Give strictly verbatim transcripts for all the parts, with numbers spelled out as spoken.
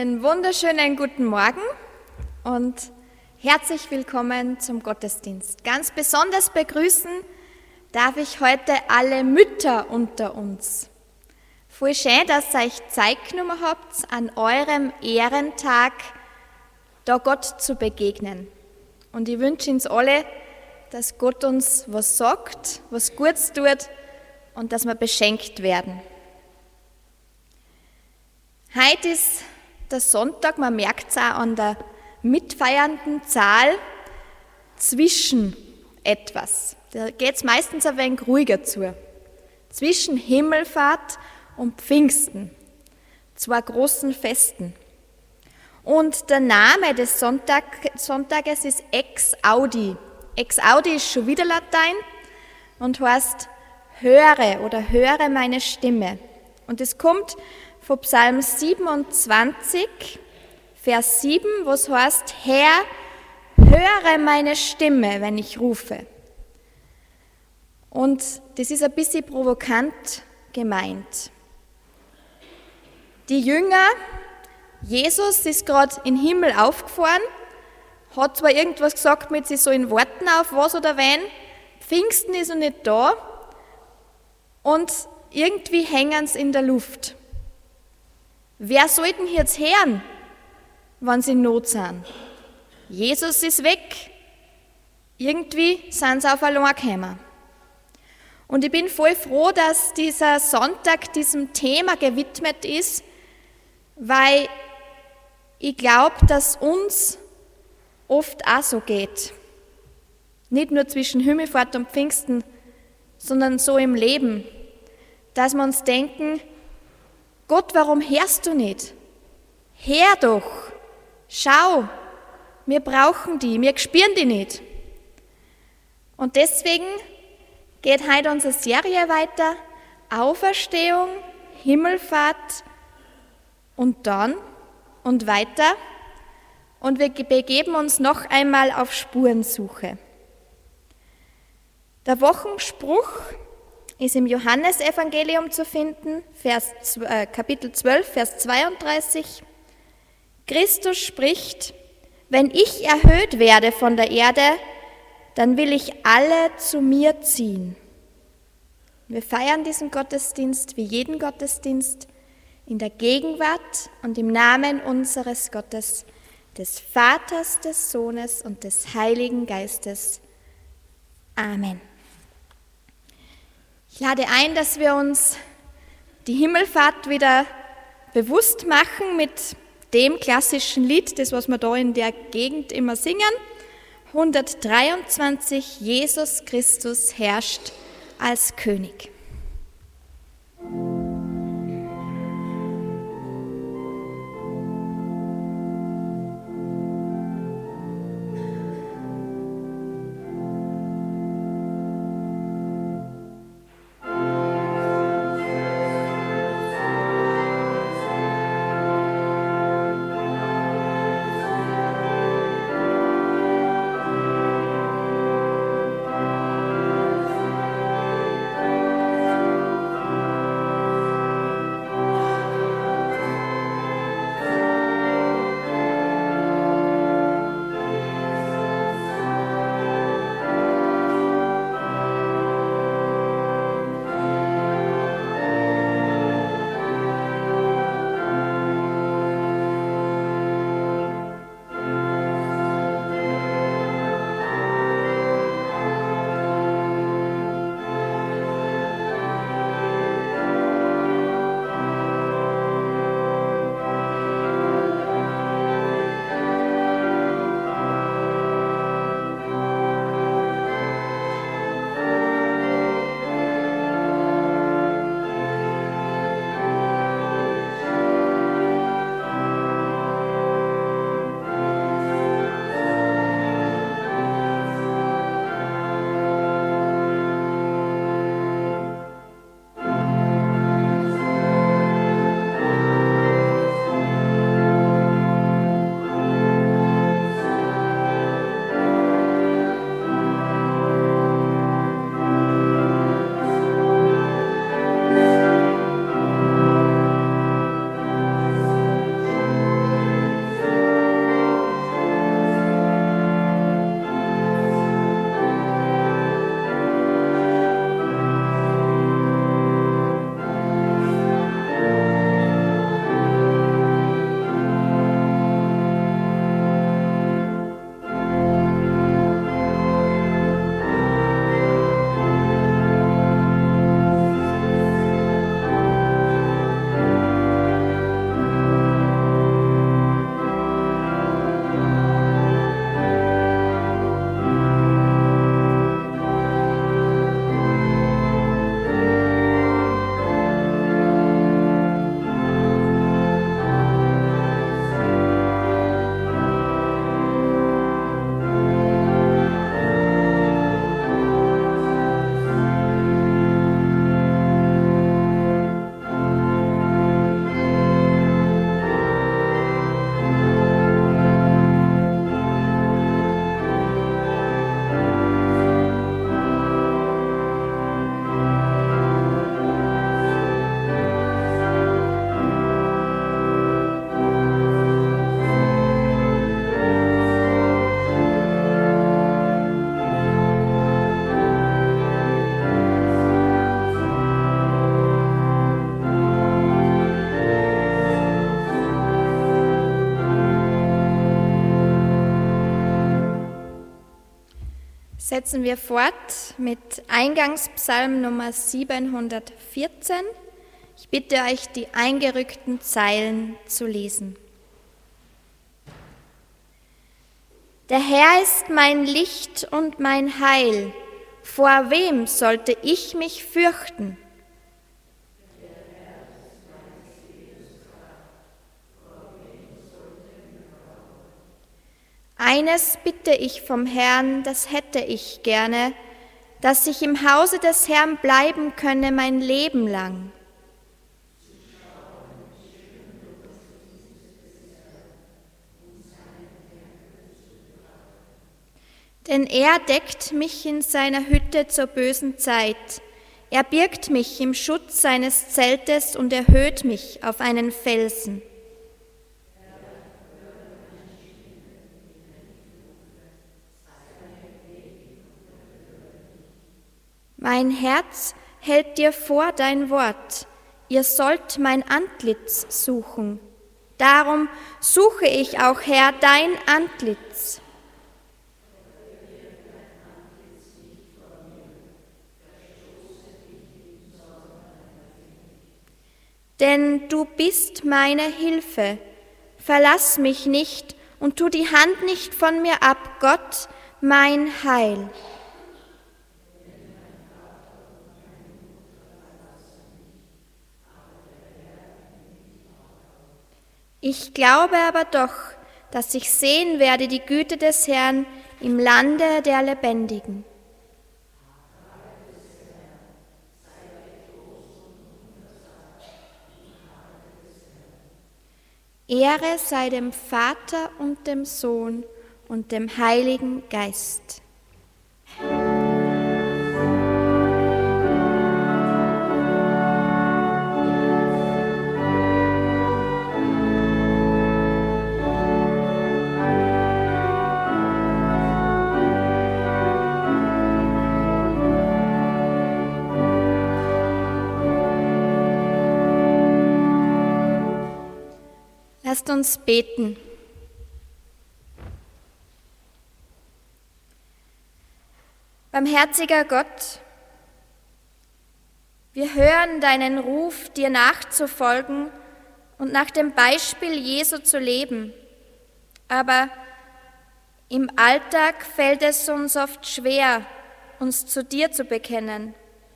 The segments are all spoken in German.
Einen wunderschönen guten Morgen und herzlich willkommen zum Gottesdienst. Ganz besonders begrüßen darf ich heute alle Mütter unter uns. Voll schön, dass ihr euch Zeit genommen habt, an eurem Ehrentag da Gott zu begegnen. Und ich wünsche uns alle, dass Gott uns was sagt, was Gutes tut und dass wir beschenkt werden. Heute ist der Sonntag, man merkt es auch an der mitfeiernden Zahl, zwischen etwas. Da geht es meistens ein wenig ruhiger zu. Zwischen Himmelfahrt und Pfingsten, zwei großen Festen. Und der Name des Sonntag, Sonntages ist Ex Audi. Ex Audi ist schon wieder Latein und heißt höre oder höre meine Stimme. Und es kommt von Psalm siebenundzwanzig, Vers sieben, wo es heißt, Herr, höre meine Stimme, wenn ich rufe. Und das ist ein bisschen provokant gemeint. Die Jünger, Jesus ist gerade in den Himmel aufgefahren, hat zwar irgendwas gesagt mit, sie sollen warten auf was oder wen, Pfingsten ist noch nicht da und irgendwie hängen sie in der Luft. Wer soll denn jetzt hören, wenn sie in Not sind? Jesus ist weg. Irgendwie sind sie auf allein gekommen. Und ich bin voll froh, dass dieser Sonntag diesem Thema gewidmet ist, weil ich glaube, dass uns oft auch so geht. Nicht nur zwischen Himmelfahrt und Pfingsten, sondern so im Leben, dass wir uns denken, Gott, warum hörst du nicht? Hör doch, schau, wir brauchen die, wir spüren die nicht. Und deswegen geht heute unsere Serie weiter, Auferstehung, Himmelfahrt und dann und weiter. Und wir begeben uns noch einmal auf Spurensuche. Der Wochenspruch ist im Johannesevangelium zu finden, Vers, äh, Kapitel zwölf, Vers zweiunddreißig. Christus spricht, wenn ich erhöht werde von der Erde, dann will ich alle zu mir ziehen. Wir feiern diesen Gottesdienst wie jeden Gottesdienst in der Gegenwart und im Namen unseres Gottes, des Vaters, des Sohnes und des Heiligen Geistes. Amen. Ich lade ein, dass wir uns die Himmelfahrt wieder bewusst machen mit dem klassischen Lied, das was wir da in der Gegend immer singen. hundertdreiundzwanzig, Jesus Christus herrscht als König. Setzen wir fort mit Eingangspsalm Nummer siebenhundertvierzehn. Ich bitte euch, die eingerückten Zeilen zu lesen. Der Herr ist mein Licht und mein Heil. Vor wem sollte ich mich fürchten? Eines bitte ich vom Herrn, das hätte ich gerne, dass ich im Hause des Herrn bleiben könne mein Leben lang. Denn er deckt mich in seiner Hütte zur bösen Zeit. Er birgt mich im Schutz seines Zeltes und erhöht mich auf einen Felsen. Mein Herz hält dir vor dein Wort, ihr sollt mein Antlitz suchen. Darum suche ich auch, Herr, dein Antlitz. Denn du bist meine Hilfe. Verlass mich nicht und tu die Hand nicht von mir ab, Gott, mein Heil. Ich glaube aber doch, dass ich sehen werde die Güte des Herrn im Lande der Lebendigen. Ehre sei dem Vater und dem Sohn und dem Heiligen Geist. Lasst uns beten. Barmherziger Gott, wir hören deinen Ruf, dir nachzufolgen und nach dem Beispiel Jesu zu leben. Aber im Alltag fällt es uns oft schwer, uns zu dir zu bekennen.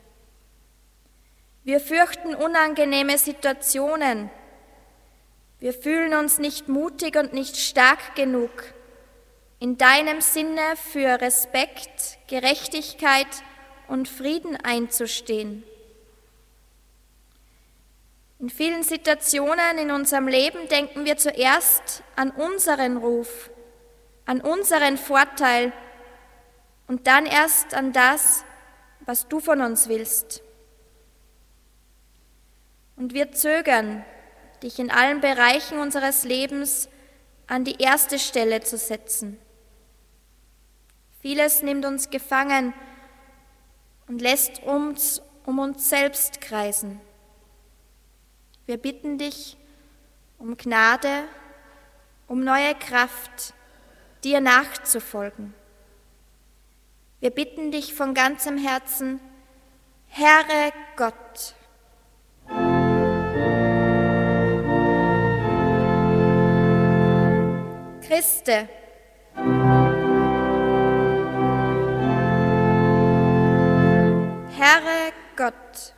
Wir fürchten unangenehme Situationen. Wir fühlen uns nicht mutig und nicht stark genug, in deinem Sinne für Respekt, Gerechtigkeit und Frieden einzustehen. In vielen Situationen in unserem Leben denken wir zuerst an unseren Ruf, an unseren Vorteil und dann erst an das, was du von uns willst. Und wir zögern, dich in allen Bereichen unseres Lebens an die erste Stelle zu setzen. Vieles nimmt uns gefangen und lässt uns um uns selbst kreisen. Wir bitten dich um Gnade, um neue Kraft, dir nachzufolgen. Wir bitten dich von ganzem Herzen, Herre Gott, Christe, Herre Gott,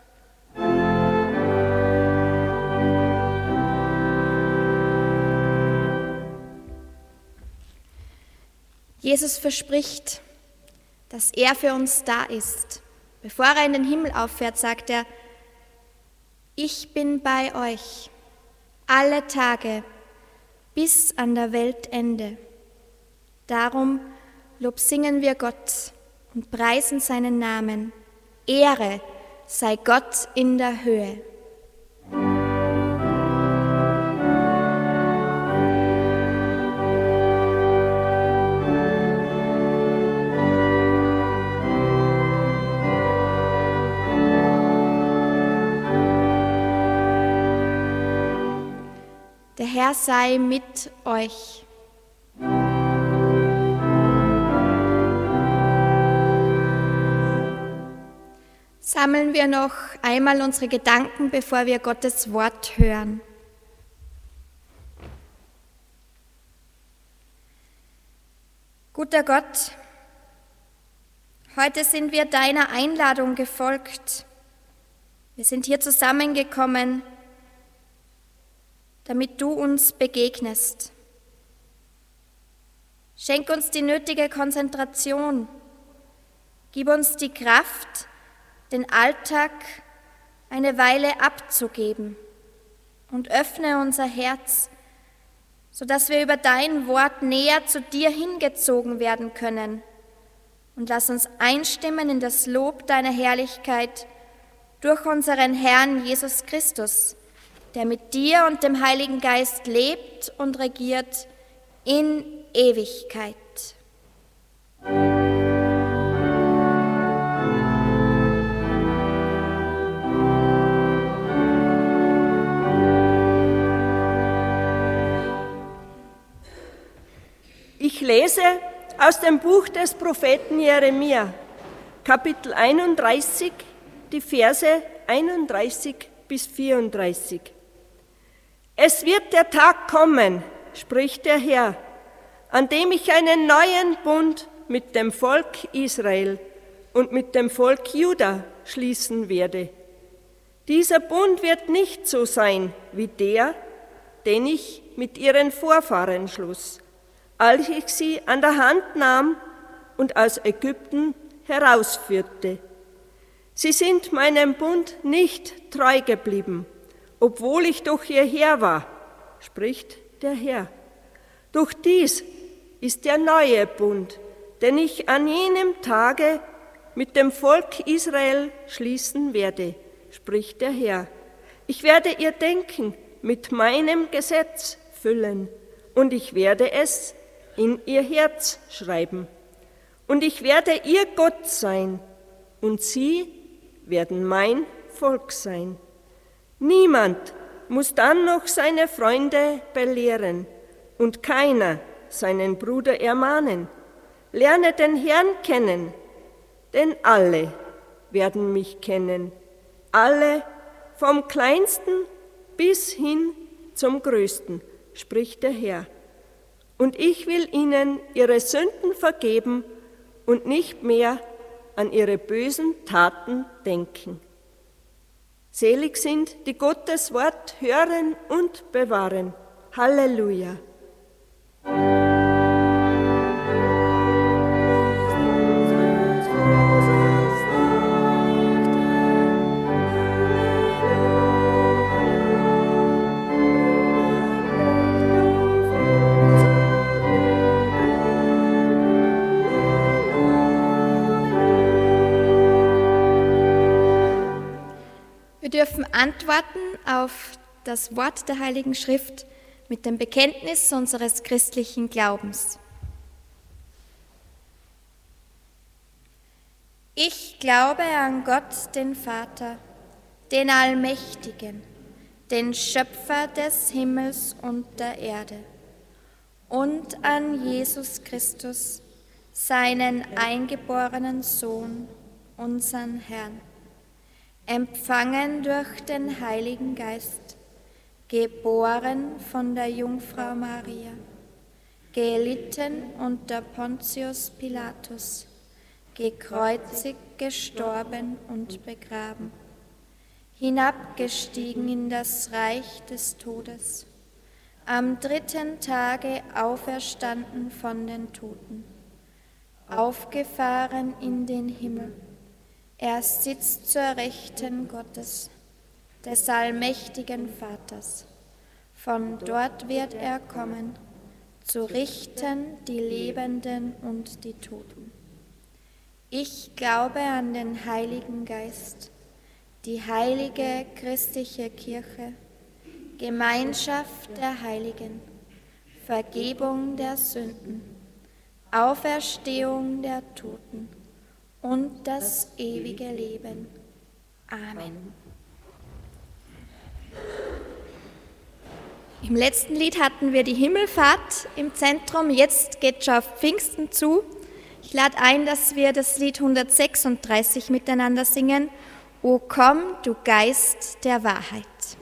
Jesus verspricht, dass er für uns da ist. Bevor er in den Himmel auffährt, sagt er, ich bin bei euch alle Tage bis an der Weltende. Darum lobsingen wir Gott und preisen seinen Namen. Ehre sei Gott in der Höhe. Der Herr sei mit euch. Sammeln wir noch einmal unsere Gedanken, bevor wir Gottes Wort hören. Guter Gott, heute sind wir deiner Einladung gefolgt. Wir sind hier zusammengekommen, damit du uns begegnest. Schenk uns die nötige Konzentration. Gib uns die Kraft, den Alltag eine Weile abzugeben und öffne unser Herz, sodass wir über dein Wort näher zu dir hingezogen werden können. Und lass uns einstimmen in das Lob deiner Herrlichkeit durch unseren Herrn Jesus Christus, der mit dir und dem Heiligen Geist lebt und regiert in Ewigkeit. Ich lese aus dem Buch des Propheten Jeremia, Kapitel einunddreißig, die Verse einunddreißig bis vierunddreißig. Es wird der Tag kommen, spricht der Herr, an dem ich einen neuen Bund mit dem Volk Israel und mit dem Volk Juda schließen werde. Dieser Bund wird nicht so sein wie der, den ich mit ihren Vorfahren schloss, als ich sie an der Hand nahm und aus Ägypten herausführte. Sie sind meinem Bund nicht treu geblieben, obwohl ich durch ihr Herr war, spricht der Herr. Doch dies ist der neue Bund, den ich an jenem Tage mit dem Volk Israel schließen werde, spricht der Herr. Ich werde ihr Denken mit meinem Gesetz füllen und ich werde es in ihr Herz schreiben. Und ich werde ihr Gott sein und sie werden mein Volk sein. Niemand muss dann noch seine Freunde belehren und keiner seinen Bruder ermahnen. Lerne den Herrn kennen, denn alle werden mich kennen, alle vom Kleinsten bis hin zum Größten, spricht der Herr. Und ich will ihnen ihre Sünden vergeben und nicht mehr an ihre bösen Taten denken. Selig sind, die Gottes Wort hören und bewahren. Halleluja. Wir dürfen antworten auf das Wort der Heiligen Schrift mit dem Bekenntnis unseres christlichen Glaubens. Ich glaube an Gott, den Vater, den Allmächtigen, den Schöpfer des Himmels und der Erde, und an Jesus Christus, seinen eingeborenen Sohn, unseren Herrn, empfangen durch den Heiligen Geist, geboren von der Jungfrau Maria, gelitten unter Pontius Pilatus, gekreuzigt, gestorben und begraben, hinabgestiegen in das Reich des Todes, am dritten Tage auferstanden von den Toten, aufgefahren in den Himmel. Er sitzt zur Rechten Gottes, des allmächtigen Vaters. Von dort wird er kommen, zu richten die Lebenden und die Toten. Ich glaube an den Heiligen Geist, die heilige christliche Kirche, Gemeinschaft der Heiligen, Vergebung der Sünden, Auferstehung der Toten und das ewige Leben. Amen. Im letzten Lied hatten wir die Himmelfahrt im Zentrum, jetzt geht schon auf Pfingsten zu. Ich lade ein, dass wir das Lied hundertsechsunddreißig miteinander singen O komm, du Geist der Wahrheit.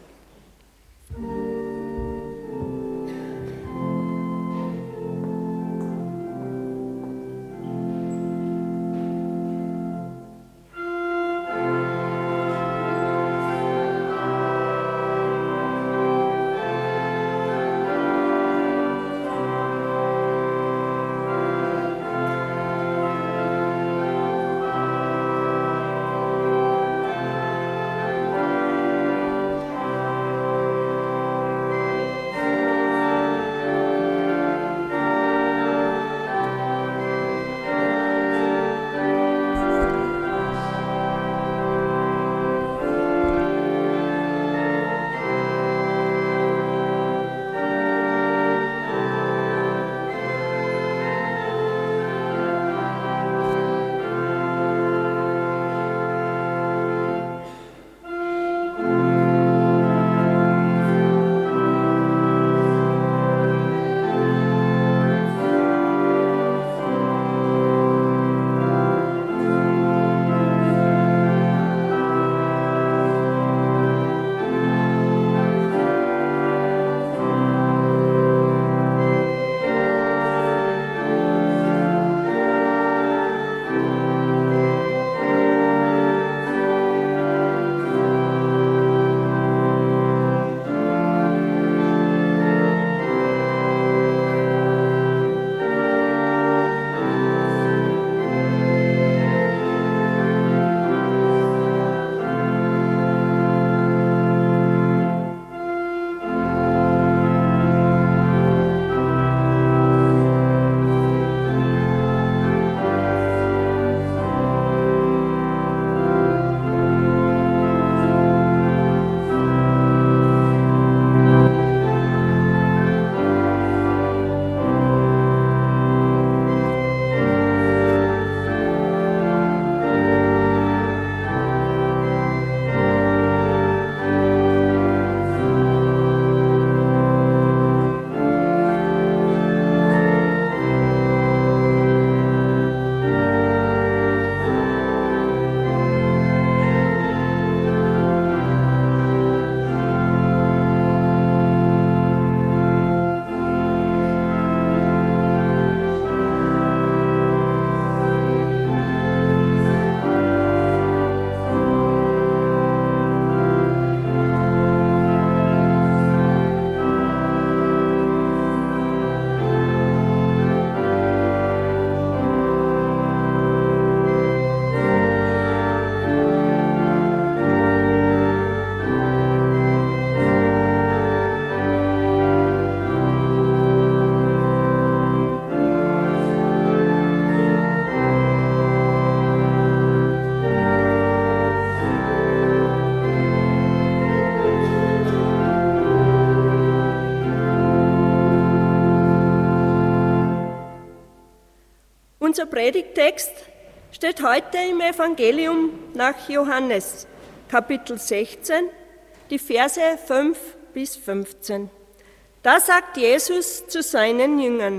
Unser Predigttext steht heute im Evangelium nach Johannes, Kapitel sechzehn, die Verse fünf bis fünfzehn. Da sagt Jesus zu seinen Jüngern: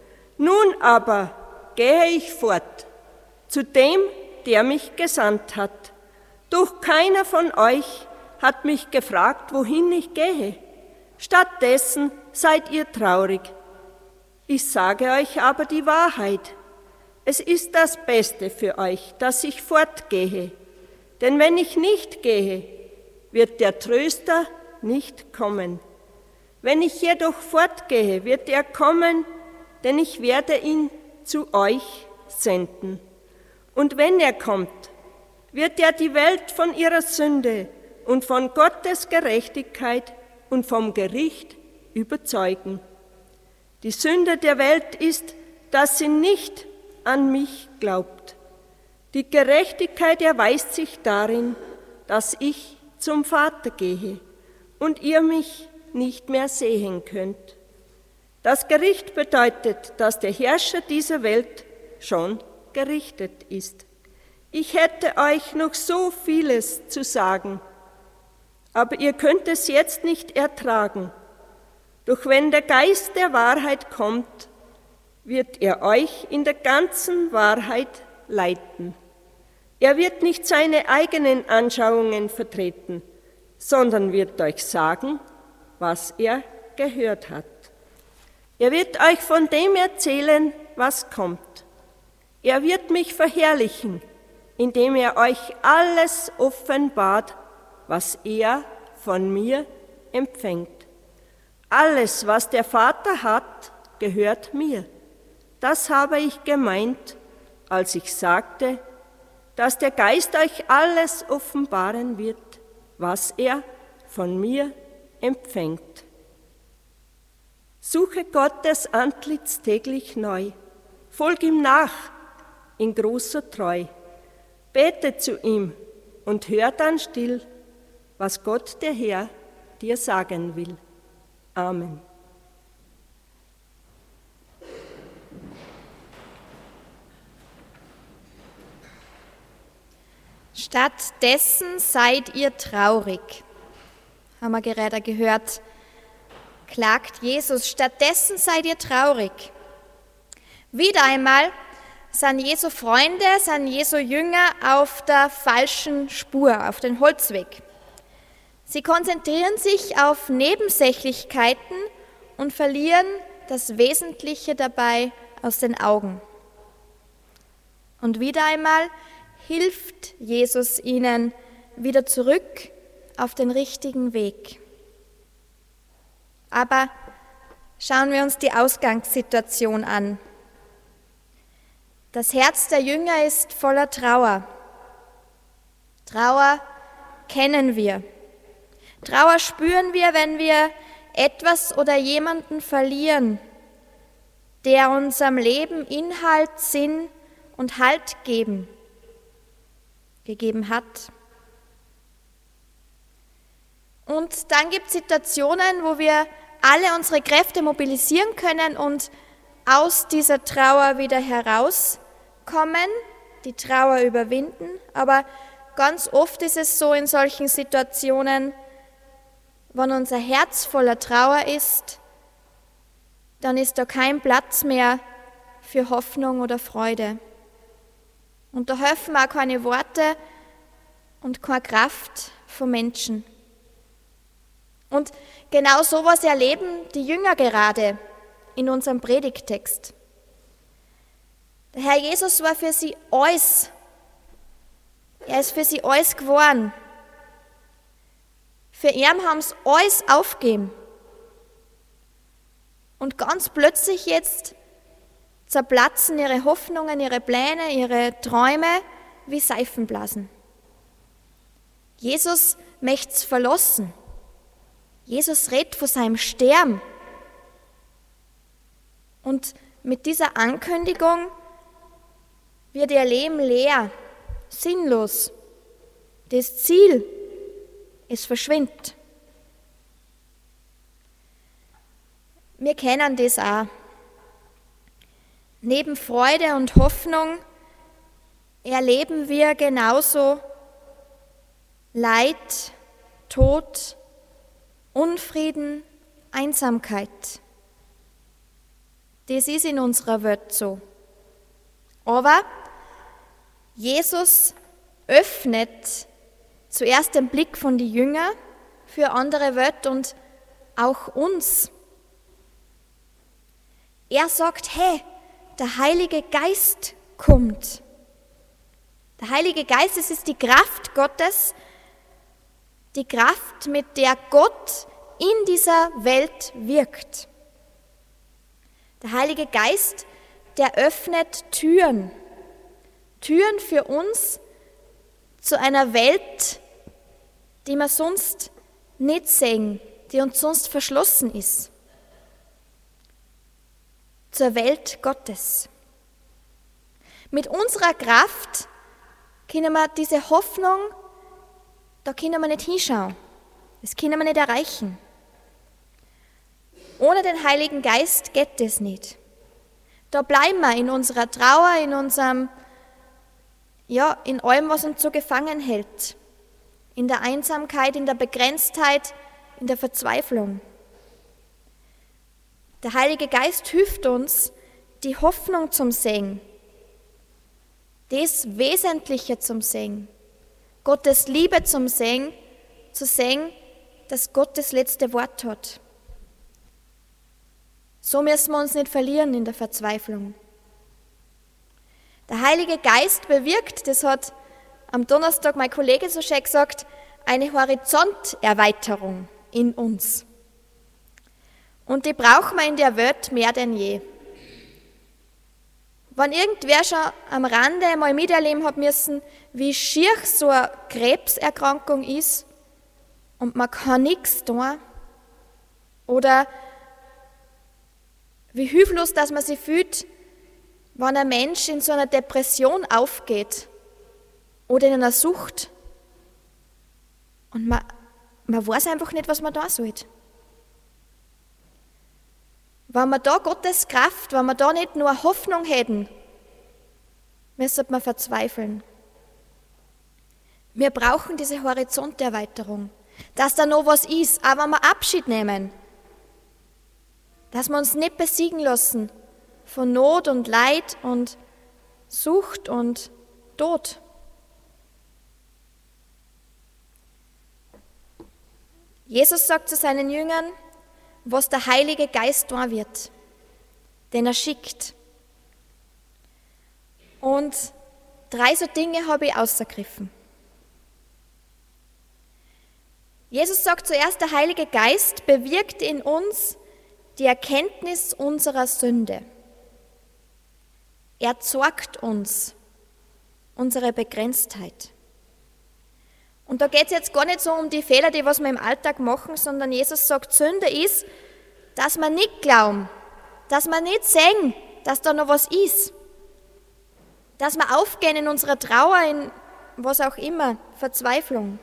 Nun aber gehe ich fort zu dem, der mich gesandt hat. Doch keiner von euch hat mich gefragt, wohin ich gehe. Stattdessen seid ihr traurig. Ich sage euch aber die Wahrheit. Es ist das Beste für euch, dass ich fortgehe. Denn wenn ich nicht gehe, wird der Tröster nicht kommen. Wenn ich jedoch fortgehe, wird er kommen, denn ich werde ihn zu euch senden. Und wenn er kommt, wird er die Welt von ihrer Sünde und von Gottes Gerechtigkeit und vom Gericht überzeugen. Die Sünde der Welt ist, dass sie nicht an mich glaubt. Die Gerechtigkeit erweist sich darin, dass ich zum Vater gehe und ihr mich nicht mehr sehen könnt. Das Gericht bedeutet, dass der Herrscher dieser Welt schon gerichtet ist. Ich hätte euch noch so vieles zu sagen, aber ihr könnt es jetzt nicht ertragen. Doch wenn der Geist der Wahrheit kommt, wird er euch in der ganzen Wahrheit leiten. Er wird nicht seine eigenen Anschauungen vertreten, sondern wird euch sagen, was er gehört hat. Er wird euch von dem erzählen, was kommt. Er wird mich verherrlichen, indem er euch alles offenbart, was er von mir empfängt. Alles, was der Vater hat, gehört mir. Das habe ich gemeint, als ich sagte, dass der Geist euch alles offenbaren wird, was er von mir empfängt. Suche Gottes Antlitz täglich neu, folg ihm nach in großer Treu, bete zu ihm und hör dann still, was Gott der Herr dir sagen will. Amen. Stattdessen seid ihr traurig, haben wir gerade gehört, klagt Jesus. Stattdessen seid ihr traurig. Wieder einmal sind Jesu Freunde, sind Jesu Jünger auf der falschen Spur, auf den Holzweg. Sie konzentrieren sich auf Nebensächlichkeiten und verlieren das Wesentliche dabei aus den Augen. Und wieder einmal hilft Jesus ihnen wieder zurück auf den richtigen Weg. Aber schauen wir uns die Ausgangssituation an. Das Herz der Jünger ist voller Trauer. Trauer kennen wir. Trauer spüren wir, wenn wir etwas oder jemanden verlieren, der unserem Leben Inhalt, Sinn und Halt geben, gegeben hat. Und dann gibt es Situationen, wo wir alle unsere Kräfte mobilisieren können und aus dieser Trauer wieder herauskommen, die Trauer überwinden. Aber ganz oft ist es so in solchen Situationen, wenn unser Herz voller Trauer ist, dann ist da kein Platz mehr für Hoffnung oder Freude. Und da helfen auch keine Worte und keine Kraft von Menschen. Und genau sowas erleben die Jünger gerade in unserem Predigttext. Der Herr Jesus war für sie alles. Er ist für sie alles geworden. Für ihn haben sie alles aufgegeben. Und ganz plötzlich jetzt zerplatzen ihre Hoffnungen, ihre Pläne, ihre Träume wie Seifenblasen. Jesus möchte es verlassen. Jesus redet von seinem Sterben. Und mit dieser Ankündigung wird ihr Leben leer, sinnlos. Das Ziel, es verschwindet. Wir kennen das auch. Neben Freude und Hoffnung erleben wir genauso Leid, Tod, Unfrieden, Einsamkeit. Das ist in unserer Welt so. Aber Jesus öffnet zuerst den Blick von den Jüngern für andere Welt und auch uns. Er sagt, hey, der Heilige Geist kommt. Der Heilige Geist, es ist die Kraft Gottes, die Kraft, mit der Gott in dieser Welt wirkt. Der Heilige Geist, der öffnet Türen. Türen für uns zu einer Welt, die wir sonst nicht sehen, die uns sonst verschlossen ist. Zur Welt Gottes. Mit unserer Kraft können wir diese Hoffnung, da können wir nicht hinschauen. Das können wir nicht erreichen. Ohne den Heiligen Geist geht das nicht. Da bleiben wir in unserer Trauer, in unserem, ja, in allem, was uns so gefangen hält. In der Einsamkeit, in der Begrenztheit, in der Verzweiflung. Der Heilige Geist hilft uns, die Hoffnung zum Sehen, das Wesentliche zum Sehen, Gottes Liebe zum Sehen, zu sehen, dass Gott das letzte Wort hat. So müssen wir uns nicht verlieren in der Verzweiflung. Der Heilige Geist bewirkt, das hat am Donnerstag mein Kollege so schön gesagt, eine Horizonterweiterung in uns. Und die brauchen wir in der Welt mehr denn je. Wenn irgendwer schon am Rande mal miterleben hat müssen, wie schier so eine Krebserkrankung ist und man kann nichts tun, oder wie hilflos, dass man sich fühlt, wenn ein Mensch in so einer Depression aufgeht oder in einer Sucht und man, man weiß einfach nicht, was man da sollte. Wenn wir da Gottes Kraft, wenn wir da nicht nur Hoffnung hätten, müsste man verzweifeln. Wir brauchen diese Horizonterweiterung, dass da noch was ist, auch wenn wir Abschied nehmen, dass wir uns nicht besiegen lassen von Not und Leid und Sucht und Tod. Jesus sagt zu seinen Jüngern, was der Heilige Geist tun wird, den er schickt. Und drei so Dinge habe ich ausgegriffen. Jesus sagt zuerst, der Heilige Geist bewirkt in uns die Erkenntnis unserer Sünde. Er zeigt uns unsere Begrenztheit. Und da geht es jetzt gar nicht so um die Fehler, die was wir im Alltag machen, sondern Jesus sagt, Sünde ist, dass wir nicht glauben, dass wir nicht sehen, dass da noch was ist, dass wir aufgehen in unserer Trauer, in was auch immer, Verzweiflung.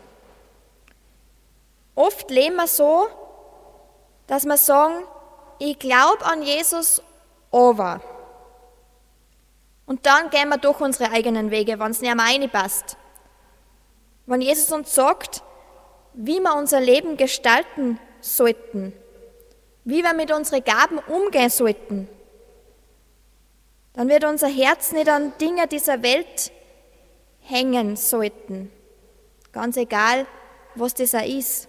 Oft leben wir so, dass wir sagen, ich glaube an Jesus, aber. Und dann gehen wir durch unsere eigenen Wege, wenn es nicht mehr reinpasst. Wenn Jesus uns sagt, wie wir unser Leben gestalten sollten, wie wir mit unseren Gaben umgehen sollten, dann wird unser Herz nicht an Dinge dieser Welt hängen sollten. Ganz egal, was das auch ist.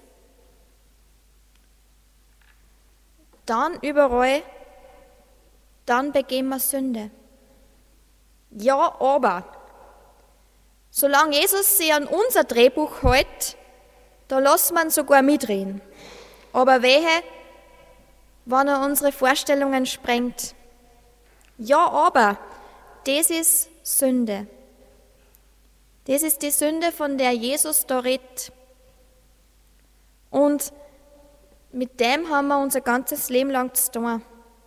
Dann überall, dann begehen wir Sünde. Ja, aber solange Jesus sich an unser Drehbuch hält, da lassen wir ihn sogar mitreden. Aber wehe, wenn er unsere Vorstellungen sprengt. Ja, aber das ist Sünde. Das ist die Sünde, von der Jesus da redet. Und mit dem haben wir unser ganzes Leben lang zu tun.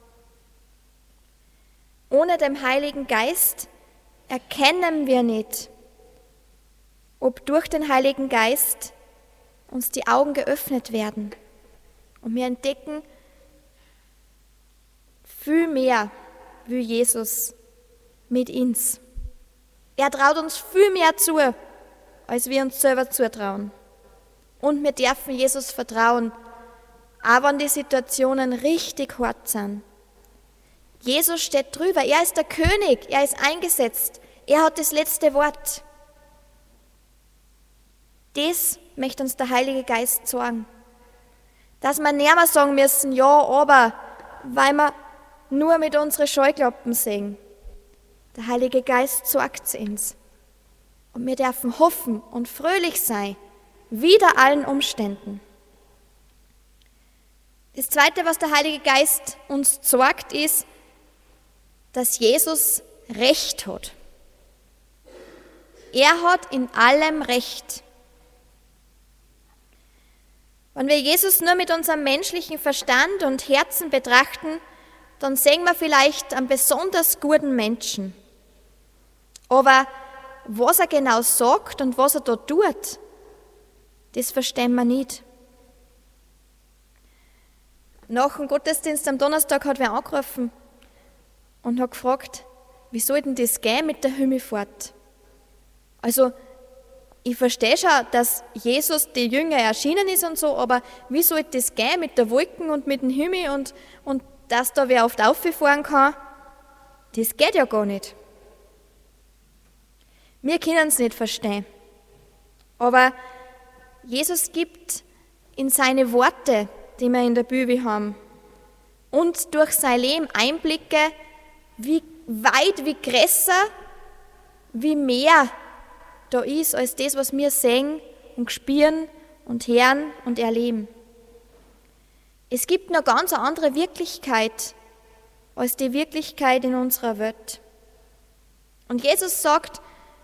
Ohne den Heiligen Geist erkennen wir nicht, ob durch den Heiligen Geist uns die Augen geöffnet werden und wir entdecken viel mehr wie Jesus mit uns. Er traut uns viel mehr zu, als wir uns selber zutrauen. Und wir dürfen Jesus vertrauen, auch wenn die Situationen richtig hart sind. Jesus steht drüber, er ist der König, er ist eingesetzt, er hat das letzte Wort. Das möchte uns der Heilige Geist sagen. Dass wir nicht mehr sagen müssen, ja, aber, weil wir nur mit unseren Scheuklappen sehen. Der Heilige Geist sagt es uns. Und wir dürfen hoffen und fröhlich sein, wider allen Umständen. Das Zweite, was der Heilige Geist uns sagt, ist, dass Jesus Recht hat. Er hat in allem Recht. Wenn wir Jesus nur mit unserem menschlichen Verstand und Herzen betrachten, dann sehen wir vielleicht einen besonders guten Menschen. Aber was er genau sagt und was er da tut, das verstehen wir nicht. Nach dem Gottesdienst am Donnerstag hat wer angerufen und hat gefragt, wie soll denn das gehen mit der Himmelfahrt? Also, ich verstehe schon, dass Jesus die Jünger erschienen ist und so, aber wie soll das gehen mit der Wolken und mit dem Himmel und, und dass da wer oft auffahren kann? Das geht ja gar nicht. Wir können es nicht verstehen. Aber Jesus gibt in seine Worte, die wir in der Bibel haben, und durch sein Leben Einblicke, wie weit, wie größer, wie mehr da ist, als das, was wir sehen und spüren und hören und erleben. Es gibt noch ganz eine andere Wirklichkeit als die Wirklichkeit in unserer Welt. Und Jesus sagt,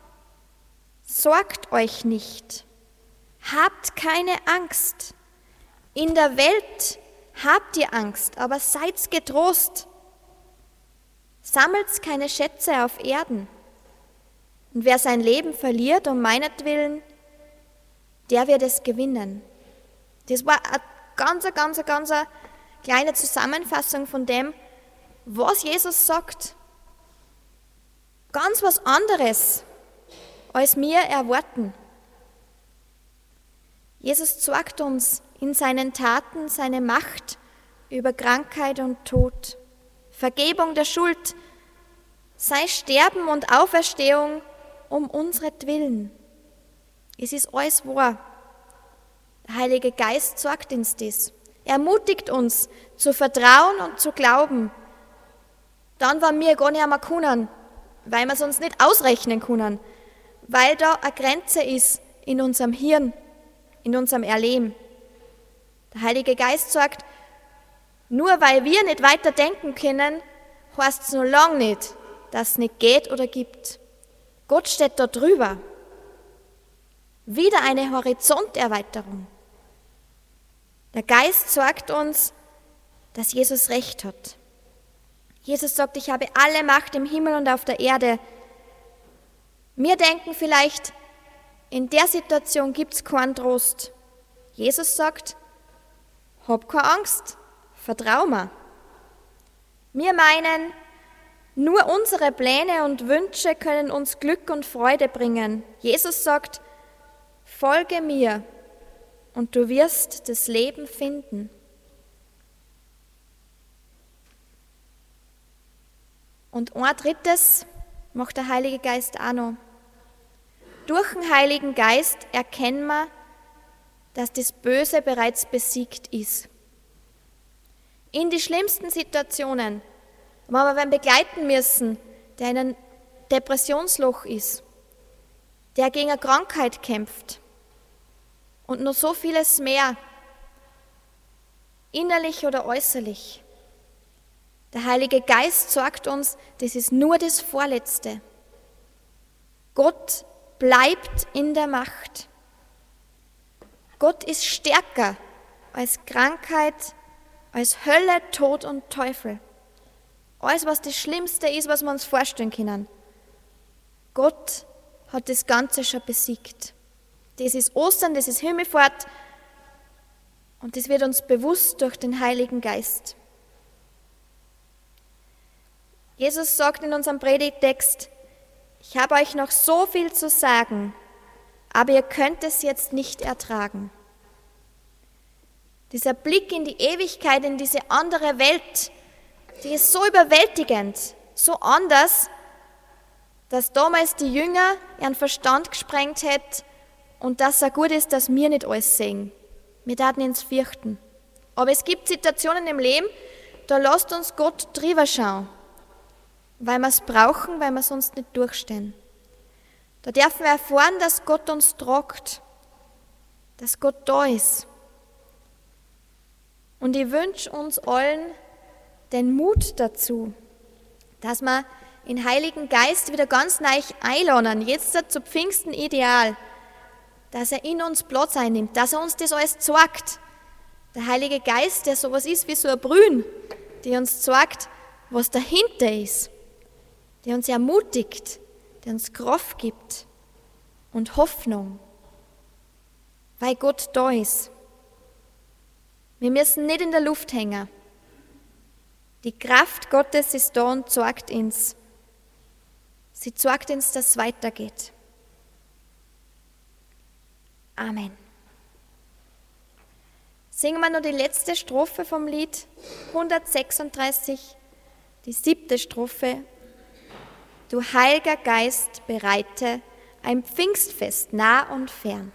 sorgt euch nicht, habt keine Angst. In der Welt habt ihr Angst, aber seid getrost. Sammelt keine Schätze auf Erden. Und wer sein Leben verliert um meinetwillen, der wird es gewinnen. Das war eine ganz, ganz, ganz kleine Zusammenfassung von dem, was Jesus sagt. Ganz was anderes, als wir erwarten. Jesus zeigt uns in seinen Taten seine Macht über Krankheit und Tod, Vergebung der Schuld, sein Sterben und Auferstehung um unsretwillen. Es ist alles wahr. Der Heilige Geist sagt uns das. Er ermutigt uns zu vertrauen und zu glauben. Dann, wenn wir gar nicht einmal können, weil wir es uns nicht ausrechnen können, weil da eine Grenze ist in unserem Hirn, in unserem Erleben. Der Heilige Geist sagt, nur weil wir nicht weiter denken können, heißt es noch lange nicht, dass es nicht geht oder gibt. Gott steht da drüber. Wieder eine Horizonterweiterung. Der Geist sagt uns, dass Jesus recht hat. Jesus sagt, ich habe alle Macht im Himmel und auf der Erde. Wir denken vielleicht, in der Situation gibt es keinen Trost. Jesus sagt, hab keine Angst, vertrau mir. Wir meinen, nur unsere Pläne und Wünsche können uns Glück und Freude bringen. Jesus sagt, folge mir und du wirst das Leben finden. Und ein drittes macht der Heilige Geist auch noch. Durch den Heiligen Geist erkennen wir, dass das Böse bereits besiegt ist. In die schlimmsten Situationen, wenn wir wen begleiten müssen, der in einem Depressionsloch ist, der gegen eine Krankheit kämpft und noch so vieles mehr, innerlich oder äußerlich. Der Heilige Geist sagt uns, das ist nur das Vorletzte. Gott bleibt in der Macht. Gott ist stärker als Krankheit, als Hölle, Tod und Teufel. Alles, was das Schlimmste ist, was wir uns vorstellen können. Gott hat das Ganze schon besiegt. Das ist Ostern, das ist Himmelfahrt und das wird uns bewusst durch den Heiligen Geist. Jesus sagt in unserem Predigtext, ich habe euch noch so viel zu sagen, aber ihr könnt es jetzt nicht ertragen. Dieser Blick in die Ewigkeit, in diese andere Welt, die ist so überwältigend, so anders, dass damals die Jünger ihren Verstand gesprengt hätten und dass es gut ist, dass wir nicht alles sehen. Wir taten uns fürchten. Aber es gibt Situationen im Leben, da lasst uns Gott drüber schauen, weil wir es brauchen, weil wir sonst nicht durchstehen. Da dürfen wir erfahren, dass Gott uns tragt, dass Gott da ist. Und ich wünsche uns allen den Mut dazu, dass wir den Heiligen Geist wieder ganz neu einladen, jetzt zu Pfingsten ideal, dass er in uns Platz einnimmt, dass er uns das alles zeigt. Der Heilige Geist, der sowas ist wie so ein Brühen, der uns zeigt, was dahinter ist, der uns ermutigt, der uns Kraft gibt und Hoffnung, weil Gott da ist. Wir müssen nicht in der Luft hängen. Die Kraft Gottes ist da und zeigt uns. Sie zeigt uns, dass es weitergeht. Amen. Singen wir noch die letzte Strophe vom Lied hundertsechsunddreißig, die siebte Strophe. Du Heiliger Geist, bereite ein Pfingstfest nah und fern.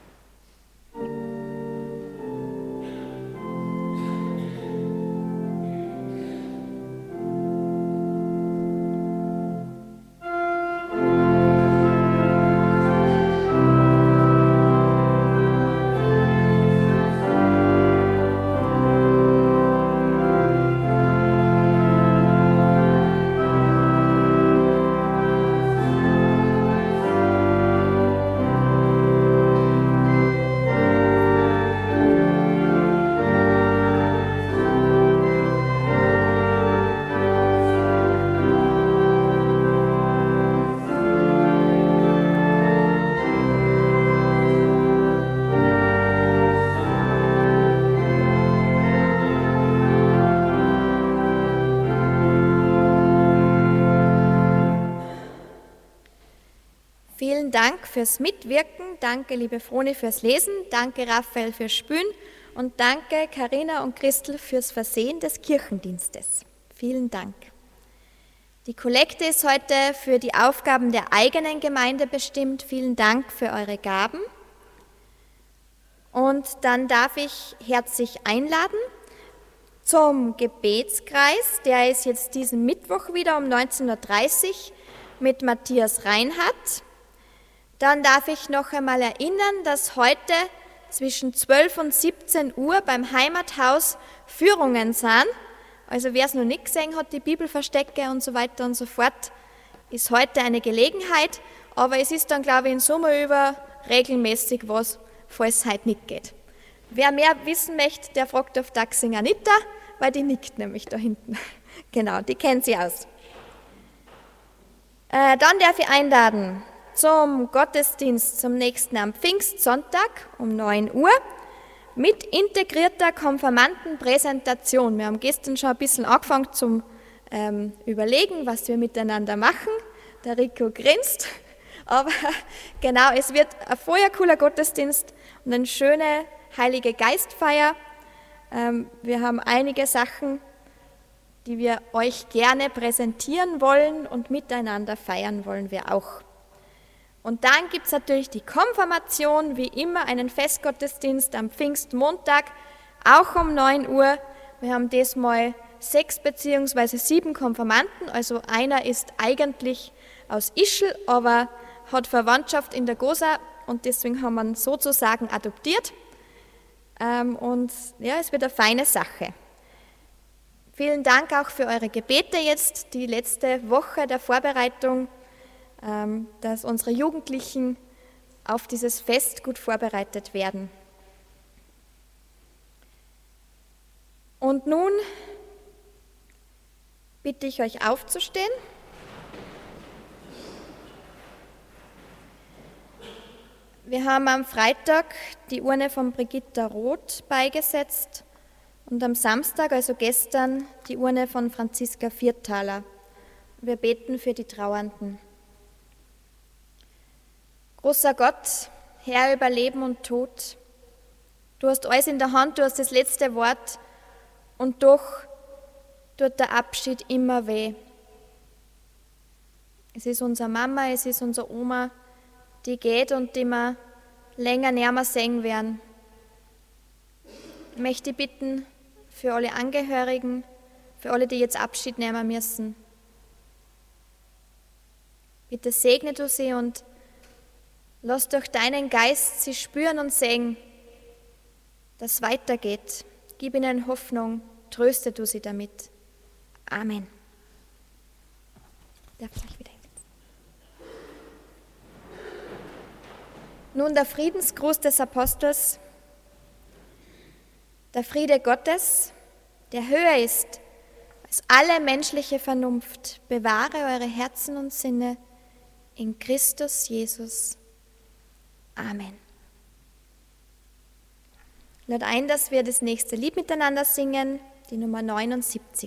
Vielen Dank fürs Mitwirken, danke liebe Froni fürs Lesen, danke Raphael fürs Spülen und danke Carina und Christel fürs Versehen des Kirchendienstes. Vielen Dank. Die Kollekte ist heute für die Aufgaben der eigenen Gemeinde bestimmt. Vielen Dank für eure Gaben. Und dann darf ich herzlich einladen zum Gebetskreis. Der ist jetzt diesen Mittwoch wieder um neunzehn Uhr dreißig mit Matthias Reinhardt. Dann darf ich noch einmal erinnern, dass heute zwischen zwölf und siebzehn Uhr beim Heimathaus Führungen sind. Also wer es noch nicht gesehen hat, die Bibelverstecke und so weiter und so fort, ist heute eine Gelegenheit. Aber es ist dann, glaube ich, in Sommer über regelmäßig was, falls es heute nicht geht. Wer mehr wissen möchte, der fragt auf Taxing Anita, weil die nickt nämlich da hinten. Genau, die kennt sie aus. Äh, dann darf ich einladen zum Gottesdienst zum nächsten am Pfingstsonntag um neun Uhr mit integrierter Konfirmandenpräsentation. Wir haben gestern schon ein bisschen angefangen zum ähm, Überlegen, was wir miteinander machen. Der Rico grinst, aber genau, es wird ein vorher cooler Gottesdienst und eine schöne Heilige Geistfeier. Ähm, wir haben einige Sachen, die wir euch gerne präsentieren wollen und miteinander feiern wollen wir auch. Und dann gibt es natürlich die Konfirmation, wie immer einen Festgottesdienst am Pfingstmontag, auch um neun Uhr. Wir haben diesmal sechs bzw. sieben Konfirmanden, also einer ist eigentlich aus Ischl, aber hat Verwandtschaft in der Gosa und deswegen haben wir ihn sozusagen adoptiert. Und ja, es wird eine feine Sache. Vielen Dank auch für eure Gebete jetzt, die letzte Woche der Vorbereitung, dass unsere Jugendlichen auf dieses Fest gut vorbereitet werden. Und nun bitte ich euch aufzustehen. Wir haben am Freitag die Urne von Brigitta Roth beigesetzt und am Samstag, also gestern, die Urne von Franziska Vierthaler. Wir beten für die Trauernden. Großer Gott, Herr über Leben und Tod, du hast alles in der Hand, du hast das letzte Wort und doch tut der Abschied immer weh. Es ist unsere Mama, es ist unsere Oma, die geht und die wir länger nicht mehr sehen werden. Ich möchte bitten für alle Angehörigen, für alle, die jetzt Abschied nehmen müssen. Bitte segne du sie und lass durch deinen Geist sie spüren und sehen, dass es weitergeht. Gib ihnen Hoffnung, tröste du sie damit. Amen. Darf ich euch wieder hinsetzen? Nun der Friedensgruß des Apostels. Der Friede Gottes, der höher ist als alle menschliche Vernunft, bewahre eure Herzen und Sinne in Christus Jesus. Amen. Ich lade ein, dass wir das nächste Lied miteinander singen, die Nummer neunundsiebzig.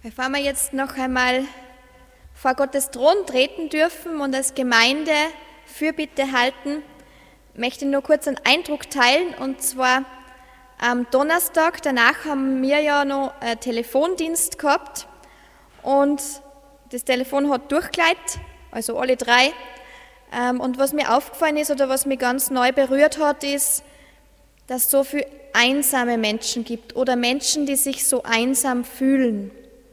Bevor wir jetzt noch einmal vor Gottes Thron treten dürfen und als Gemeinde Fürbitte halten, möchte ich nur kurz einen Eindruck teilen. Und zwar am Donnerstag, danach haben wir ja noch einen Telefondienst gehabt und das Telefon hat durchgeleitet, also alle drei. Und was mir aufgefallen ist oder was mich ganz neu berührt hat, ist, dass es so viele einsame Menschen gibt oder Menschen, die sich so einsam fühlen.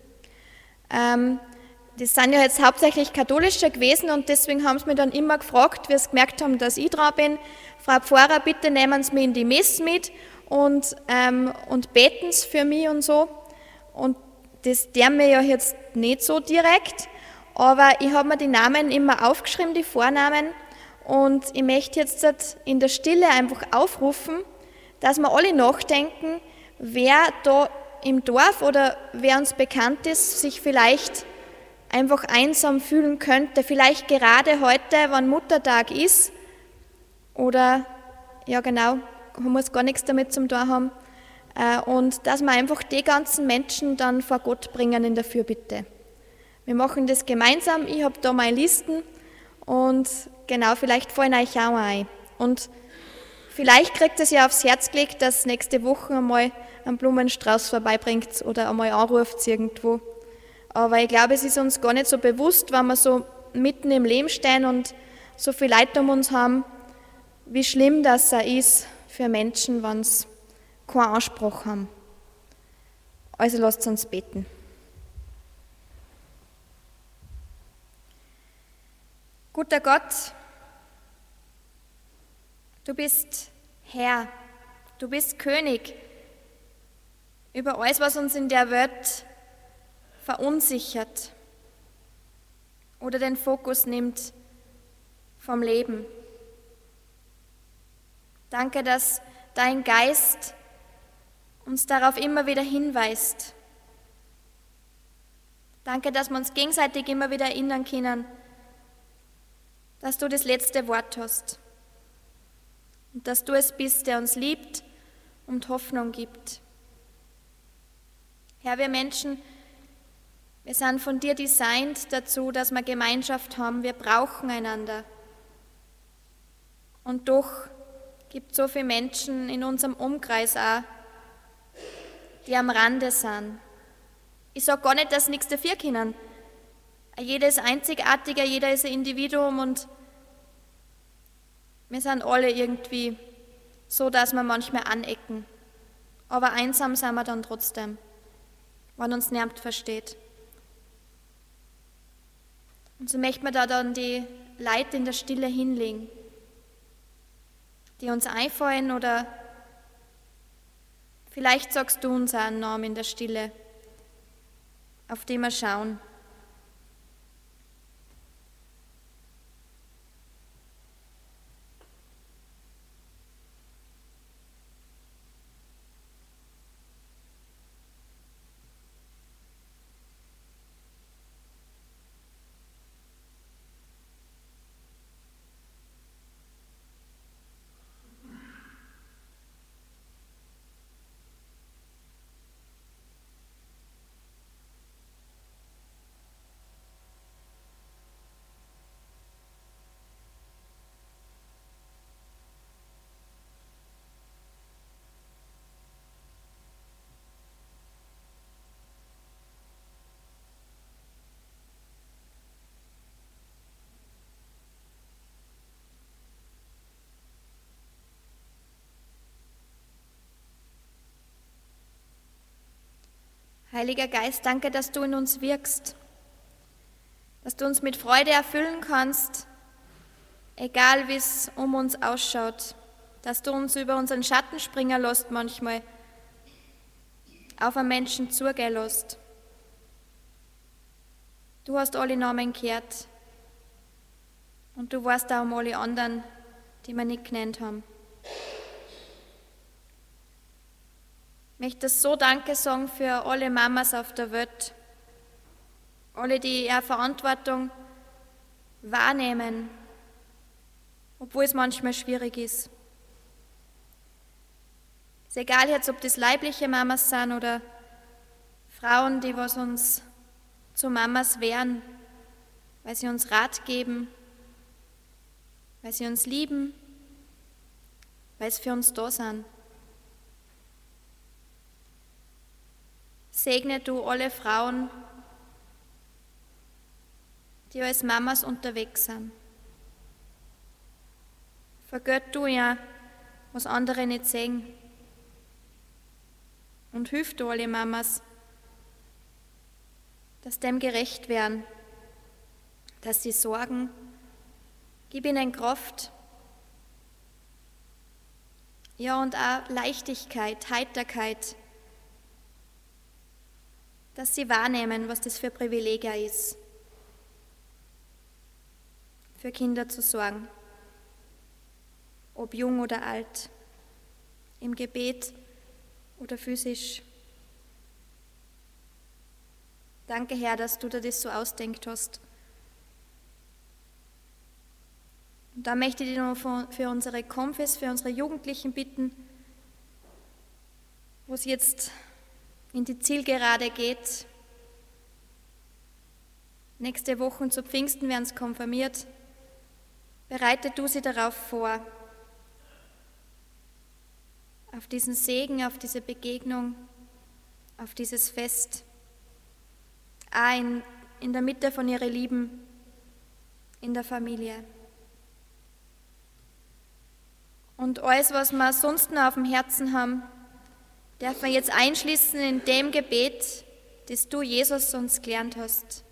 Das sind ja jetzt hauptsächlich katholische gewesen und deswegen haben sie mich dann immer gefragt, wie sie gemerkt haben, dass ich dran bin: Frau Pfarrer, bitte nehmen Sie mich in die Messe mit und, ähm, und beten Sie für mich und so. Und das der mir ja jetzt nicht so direkt, aber ich habe mir die Namen immer aufgeschrieben, die Vornamen, und ich möchte jetzt in der Stille einfach aufrufen, dass wir alle nachdenken, wer da im Dorf oder wer uns bekannt ist, sich vielleicht einfach einsam fühlen könnte, vielleicht gerade heute, wenn Muttertag ist, oder, ja genau, man muss gar nichts damit zum tun haben, und dass wir einfach die ganzen Menschen dann vor Gott bringen in der Fürbitte. Wir machen das gemeinsam, ich habe da meine Listen und genau, vielleicht fallen euch auch ein. Und vielleicht kriegt es ja aufs Herz gelegt, dass nächste Woche einmal einen Blumenstrauß vorbeibringt oder einmal anruft irgendwo. Aber ich glaube, es ist uns gar nicht so bewusst, wenn wir so mitten im Leben stehen und so viele Leute um uns haben, wie schlimm das auch ist für Menschen, wenn sie keinen Anspruch haben. Also lasst uns beten. Guter Gott, du bist Herr, du bist König über alles, was uns in der Welt verunsichert oder den Fokus nimmt vom Leben. Danke, dass dein Geist uns darauf immer wieder hinweist. Danke, dass wir uns gegenseitig immer wieder erinnern können, dass du das letzte Wort hast und dass du es bist, der uns liebt und Hoffnung gibt. Herr, wir Menschen, wir sind von dir designt dazu, dass wir Gemeinschaft haben. Wir brauchen einander. Und doch gibt es so viele Menschen in unserem Umkreis auch, die am Rande sind. Ich sage gar nicht, dass sie nichts dafür können. Jeder ist einzigartiger, jeder ist ein Individuum und wir sind alle irgendwie so, dass wir manchmal anecken. Aber einsam sind wir dann trotzdem, wenn uns niemand versteht. Und so möchten wir da dann die Leute in der Stille hinlegen, die uns einfallen, oder vielleicht sagst du uns auch einen Namen in der Stille, auf den wir schauen. Heiliger Geist, danke, dass du in uns wirkst, dass du uns mit Freude erfüllen kannst, egal wie es um uns ausschaut, dass du uns über unseren Schatten springen lässt manchmal, auf einen Menschen zugehen lässt. Du hast alle Namen gehört und du weißt auch um alle anderen, die wir nicht genannt haben. Ich möchte so Danke sagen für alle Mamas auf der Welt, alle, die ihre Verantwortung wahrnehmen, obwohl es manchmal schwierig ist. Es ist egal jetzt, ob das leibliche Mamas sind oder Frauen, die was uns zu Mamas werden, weil sie uns Rat geben, weil sie uns lieben, weil sie für uns da sind. Segne du alle Frauen, die als Mamas unterwegs sind. Vergött du ja, was andere nicht sehen. Und hilf du alle Mamas, dass dem gerecht werden, dass sie sorgen. Gib ihnen Kraft. Ja, und auch Leichtigkeit, Heiterkeit, dass sie wahrnehmen, was das für ein Privileg ist, für Kinder zu sorgen, ob jung oder alt, im Gebet oder physisch. Danke, Herr, dass du dir das so ausdenkt hast. Und da möchte ich dich noch für unsere Konfis, für unsere Jugendlichen bitten, wo es jetzt in die Zielgerade geht. Nächste Woche zu Pfingsten werden sie konfirmiert. Bereite du sie darauf vor, auf diesen Segen, auf diese Begegnung, auf dieses Fest, auch in, in der Mitte von ihren Lieben, in der Familie. Und alles, was wir sonst noch auf dem Herzen haben, dürfen wir jetzt einschließen in dem Gebet, das du, Jesus, uns gelernt hast.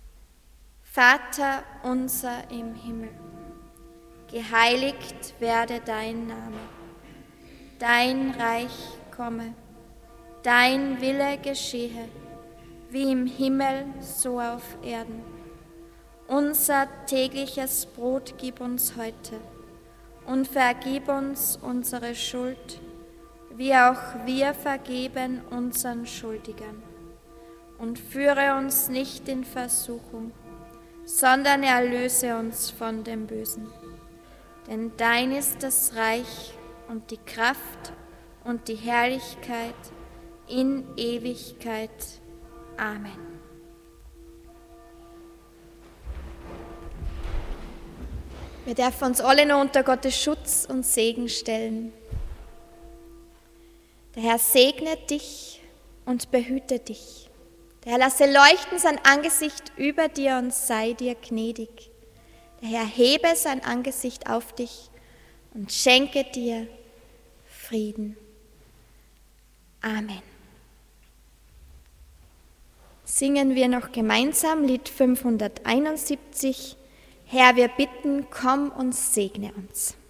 Vater unser im Himmel, geheiligt werde dein Name, dein Reich komme, dein Wille geschehe, wie im Himmel, so auf Erden. Unser tägliches Brot gib uns heute und vergib uns unsere Schuld, wie auch wir vergeben unseren Schuldigern. Und führe uns nicht in Versuchung, sondern erlöse uns von dem Bösen. Denn dein ist das Reich und die Kraft und die Herrlichkeit in Ewigkeit. Amen. Wir dürfen uns alle noch unter Gottes Schutz und Segen stellen. Der Herr segne dich und behüte dich. Der Herr lasse leuchten sein Angesicht über dir und sei dir gnädig. Der Herr hebe sein Angesicht auf dich und schenke dir Frieden. Amen. Singen wir noch gemeinsam Lied fünfhunderteinundsiebzig. Herr, wir bitten, komm und segne uns.